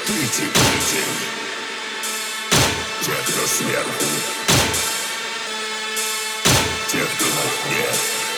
Критикуйте те, кто сверху, те, кто на дне,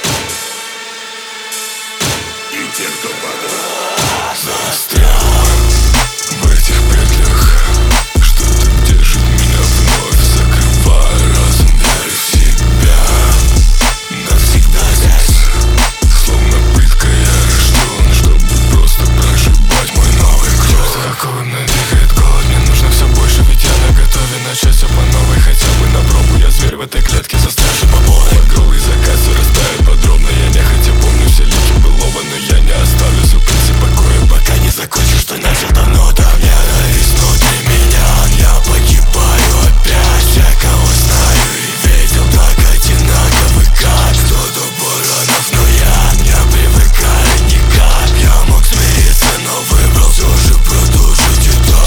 и те, кто под застрял в этих петлях. Что-то держит меня вновь, закрывая разум, верю в себя. Навсегда здесь, словно пытка, я рожден, чтобы просто проживать мой новый круг. Какого мной двигает голод, мне нужно все больше, ведь я наготове начать все по новой. Хотя бы на пробу, я зверь в этой клетке, застрявший по полной. Голый заказ растает подробно, я нехотя помню все лики былого, но я не оставлю сюрприз и покоя, пока не закончу, что начал давно. Там ненависть внутри меня, я погибаю опять. Я кого знаю и видел, так одинаковый как. Кто до баранов, но я не привыкаю никак. Я мог смириться, но выбрал все же продолжить это.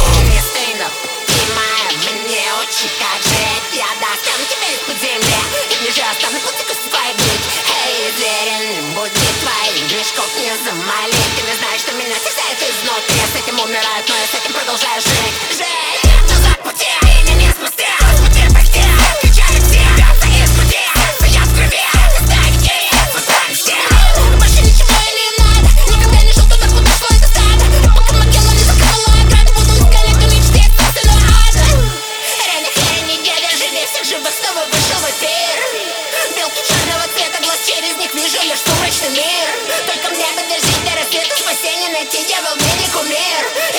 Мне очень как жить. Я достану тебя из-под земли и ближе оставлю пути к твоей грудь. Эй, звериным будет твоих грешков не замолить. Ты не знаешь, что меня терзает изнутри. Я с этим умираю, но я с этим продолжаю жить. Жить! Нет назад пути, меня не спусти. С пути пойти, кричали все. Бьется из груди, стоят в крови. Оставики, создали все. Больше ничего и не надо. Никогда не шел туда, куда шло это стадо. И пока могила не закрыла ограду, буду искать эту мечте собственного ада. Всех живых снова вышел в эфир. Белки черного цвета, глаз через них вижу лишь сумрачный мир. Только мне бы дожить до рассвета, спасение найти, дьявол мне не кумир.